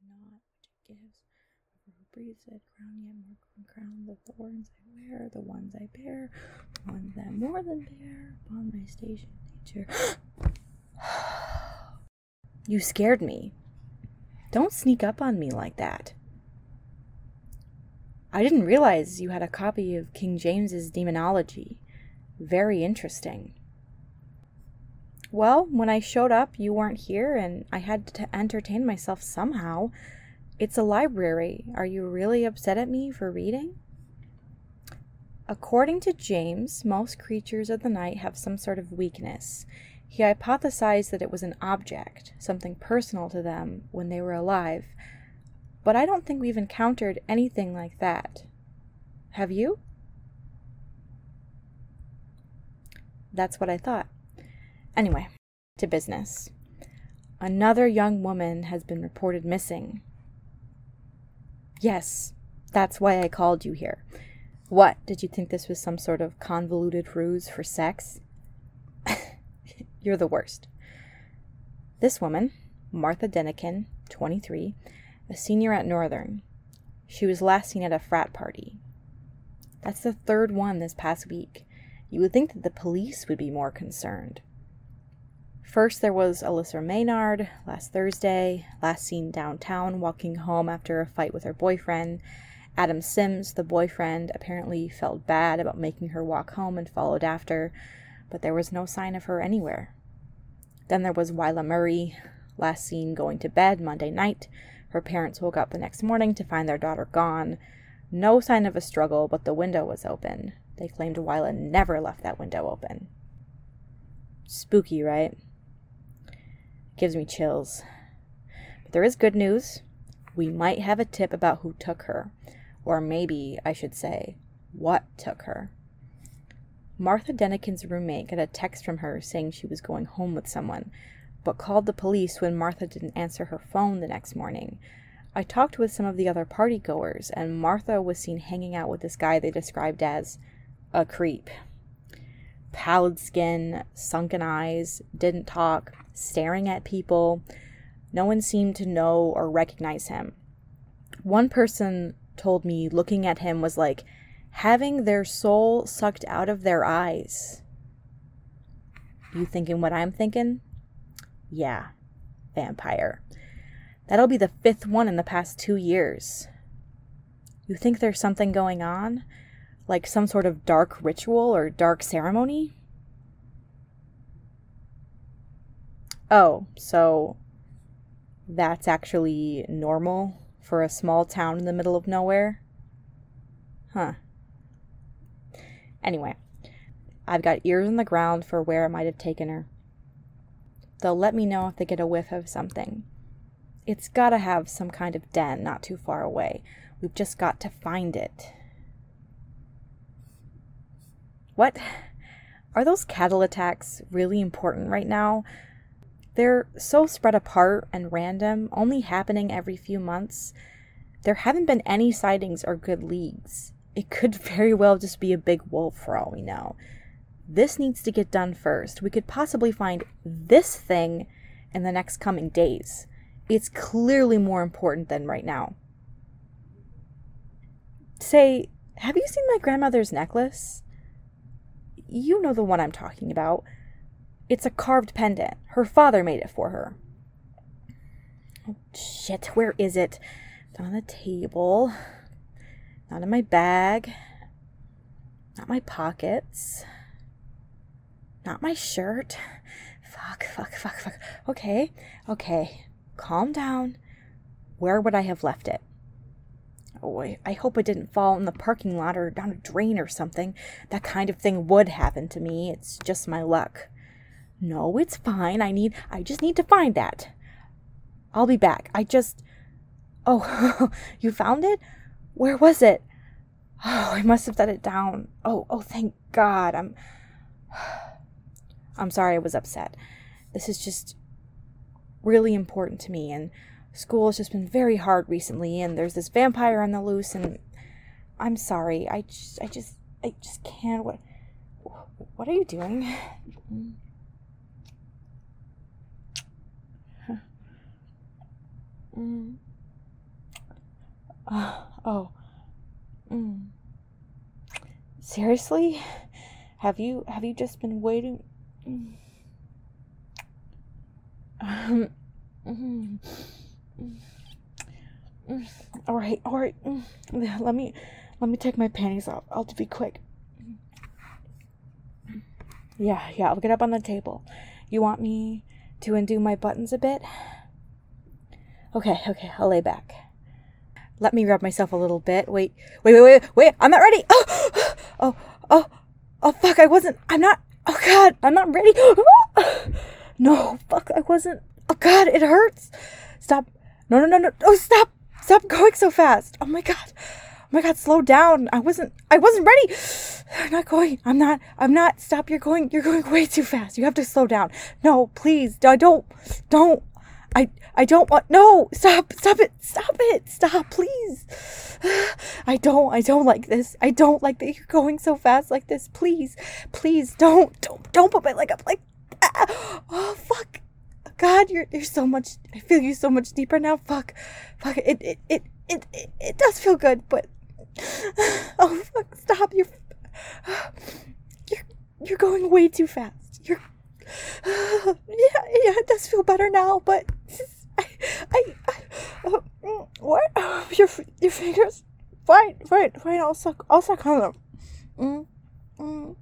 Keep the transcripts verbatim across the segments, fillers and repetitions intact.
not which it gives. Who breathes it, crown yet more crown the thorns I wear, the ones I bear, the ones that more than bear upon my station nature. You scared me. Don't sneak up on me like that. I didn't realize you had a copy of King James's Demonology. Very interesting. Well, when I showed up, you weren't here, and I had to entertain myself somehow. It's a library. Are you really upset at me for reading? According to James, most creatures of the night have some sort of weakness. He hypothesized that it was an object, something personal to them when they were alive. But I don't think we've encountered anything like that. Have you? That's what I thought. Anyway, to business. Another young woman has been reported missing. Yes, that's why I called you here. What, did you think this was some sort of convoluted ruse for sex? You're the worst. This woman, Martha Denikin, twenty-three, a senior at Northern. She was last seen at a frat party. That's the third one this past week. You would think that the police would be more concerned. First, there was Alyssa Maynard, last Thursday, last seen downtown walking home after a fight with her boyfriend. Adam Sims, the boyfriend, apparently felt bad about making her walk home and followed after, but there was no sign of her anywhere. Then there was Wyla Murray, last seen going to bed Monday night. Her parents woke up the next morning to find their daughter gone. No sign of a struggle, but the window was open. They claimed Wyla never left that window open. Spooky, right? Gives me chills. But there is good news. We might have a tip about who took her. Or maybe, I should say, what took her. Martha Denikin's roommate got a text from her saying she was going home with someone, but called the police when Martha didn't answer her phone the next morning. I talked with some of the other partygoers, and Martha was seen hanging out with this guy they described as a creep. Pallid skin, sunken eyes, didn't talk, staring at people. No one seemed to know or recognize him. One person told me looking at him was like having their soul sucked out of their eyes. You thinking what I'm thinking? Yeah, vampire. That'll be the fifth one in the past two years. You think there's something going on? Like some sort of dark ritual or dark ceremony? Oh, so that's actually normal for a small town in the middle of nowhere? Huh. Anyway, I've got ears on the ground for where it might have taken her. They'll let me know if they get a whiff of something. It's gotta have some kind of den not too far away. We've just got to find it. What? Are those cattle attacks really important right now? They're so spread apart and random, only happening every few months. There haven't been any sightings or good leads. It could very well just be a big wolf for all we know. This needs to get done first. We could possibly find this thing in the next coming days. It's clearly more important than right now. Say, have you seen my grandmother's necklace? You know the one I'm talking about. It's a carved pendant. Her father made it for her. Oh, shit, where is it? It's on the table. Not in my bag. Not my pockets. Not my shirt. Fuck, fuck, fuck, fuck. Okay, okay. Calm down. Where would I have left it? Oh, I, I hope it didn't fall in the parking lot or down a drain or something. That kind of thing would happen to me. It's just my luck. No, it's fine. I need, I just need to find that. I'll be back. I just, oh, you found it? Where was it? Oh, I must have set it down. Oh, oh, thank God. I'm, I'm sorry I was upset. This is just really important to me, and school has just been very hard recently, and there's this vampire on the loose, and I'm sorry. I just, I just, I just can't. What, what are you doing? Mm. Uh, oh. Mm. Seriously? Have you have you just been waiting? Mm. Um, mm, mm, mm. All right, all right. Mm. Let me let me take my panties off. I'll be quick. Yeah, yeah. I'll get up on the table. You want me to undo my buttons a bit? Okay, okay. I'll lay back. Let me rub myself a little bit. Wait, wait, wait, wait, wait. I'm not ready. Oh, oh, oh, oh. Fuck! I wasn't. I'm not. Oh God, I'm not ready. No, fuck! I wasn't. Oh God, it hurts. Stop. No, no, no, no. Oh, stop. Stop going so fast. Oh my God. Oh my God, slow down. I wasn't. I wasn't ready. I'm not going. I'm not. I'm not. Stop. You're going. You're going way too fast. You have to slow down. No, please. I don't. Don't. I. I don't want. No. Stop. Stop it. Stop it. Stop, please. I don't. I don't like this. I don't like that you're going so fast like this. Please. Please don't. Don't. Don't put my leg up like. Ah. Oh fuck. God, you're you're so much. I feel you so much deeper now. Fuck. Fuck. It. It. It. It. It, it does feel good, but. Oh fuck. Stop. You're. You're. You're going way too fast. You're. Yeah. Yeah. It does feel better now, but. I, I, I uh, what? Uh, your your fingers? Fine, fine, fine. I'll suck. I'll suck on them. Mm, mm,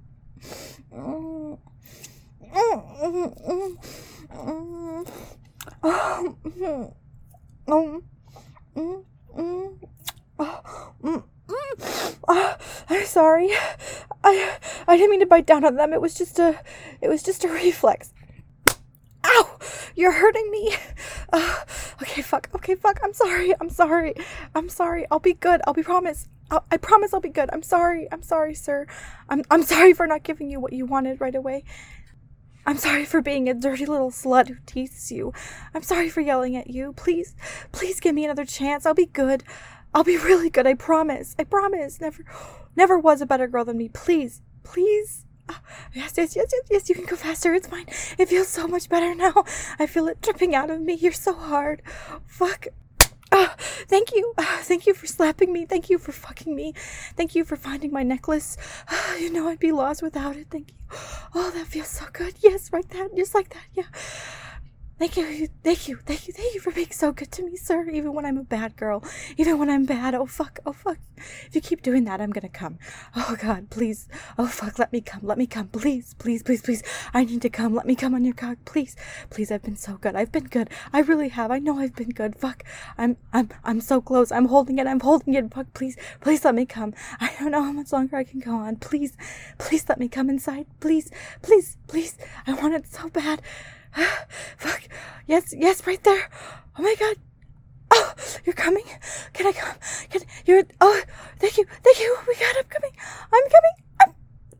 mm, mm, mm, mm, mm. Um, mm, um, mm, mm, oh, mm, mm. Uh, I'm sorry. I I didn't mean to bite down on them. It was just a it was just a reflex. Ow! You're hurting me. Uh, okay, fuck. Okay, fuck. I'm sorry. I'm sorry. I'm sorry. I'll be good. I'll be promise. I'll, I promise I'll be good. I'm sorry. I'm sorry, sir. I'm I'm sorry for not giving you what you wanted right away. I'm sorry for being a dirty little slut who teases you. I'm sorry for yelling at you. Please, please give me another chance. I'll be good. I'll be really good. I promise. I promise. Never, never was a better girl than me. Please, please. Yes, yes, yes, yes, yes, you can go faster. It's fine. It feels so much better now. I feel it dripping out of me. You're so hard. Fuck. Uh, thank you. Uh, thank you for slapping me. Thank you for fucking me. Thank you for finding my necklace. Uh, you know I'd be lost without it. Thank you. Oh, that feels so good. Yes, right that. Just like that. Yeah. Thank you, thank you, thank you, thank you for being so good to me, sir, even when I'm a bad girl, even when I'm bad. Oh, fuck, oh, fuck. If you keep doing that, I'm gonna come. Oh, God, please. Oh, fuck, let me come, let me come, please, please, please, please. I need to come, let me come on your cock, please. Please, I've been so good, I've been good. I really have, I know I've been good. Fuck, I'm, I'm, I'm so close, I'm holding it, I'm holding it. Fuck, please, please let me come. I don't know how much longer I can go on. Please, please let me come inside. Please, please, please. I want it so bad. Fuck. Yes, yes, right there. Oh my God. Oh, you're coming. Can I come? Can you're? Oh, thank you, thank you. Oh my God, I'm coming. I'm coming. I'm.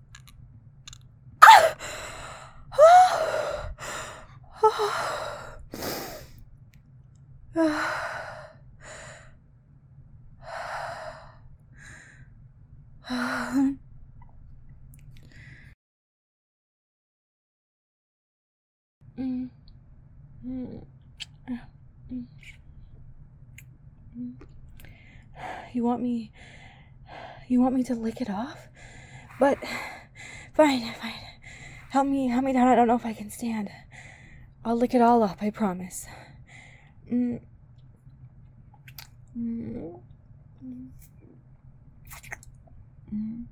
Ah! Oh. Oh. Mm. Mm. Mm. Mm. You want me you want me to lick it off? But fine, fine. Help me, help me down. I don't know if I can stand. I'll lick it all up, I promise. Mm. Mm. Mm.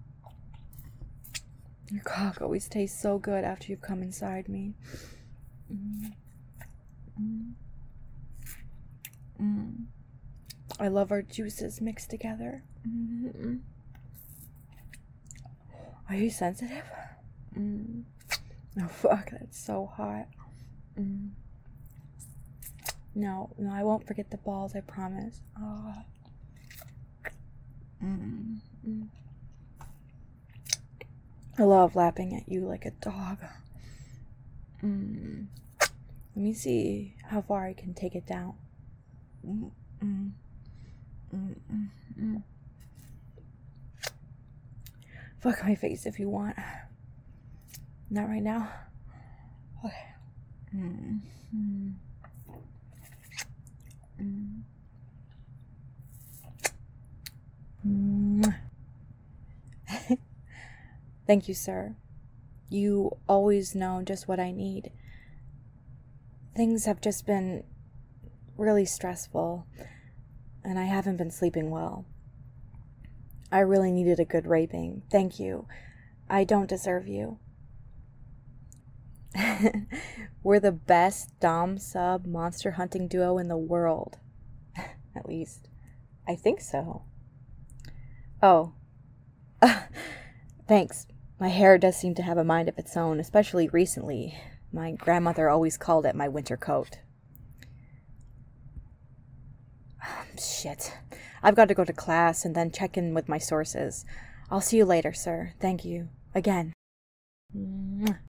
Your cock always tastes so good after you've come inside me. Mm. Mm. Mm. I love our juices mixed together. Mm-hmm. Are you sensitive? Mm. Oh, fuck, that's so hot. Mm. No, no, I won't forget the balls, I promise. Oh. Mm. Mm. I love lapping at you like a dog. Mm. Let me see how far I can take it down. Mm. Mm. Mm. Mm. Mm. Fuck my face if you want. Not right now. Okay. Mm. Mm. Mm. Thank you, sir. You always know just what I need. Things have just been really stressful, and I haven't been sleeping well. I really needed a good raping. Thank you. I don't deserve you. We're the best dom-sub monster hunting duo in the world. At least, I think so. Oh. Thanks. My hair does seem to have a mind of its own, especially recently. My grandmother always called it my winter coat. Shit. I've got to go to class and then check in with my sources. I'll see you later, sir. Thank you. Again. Mwah.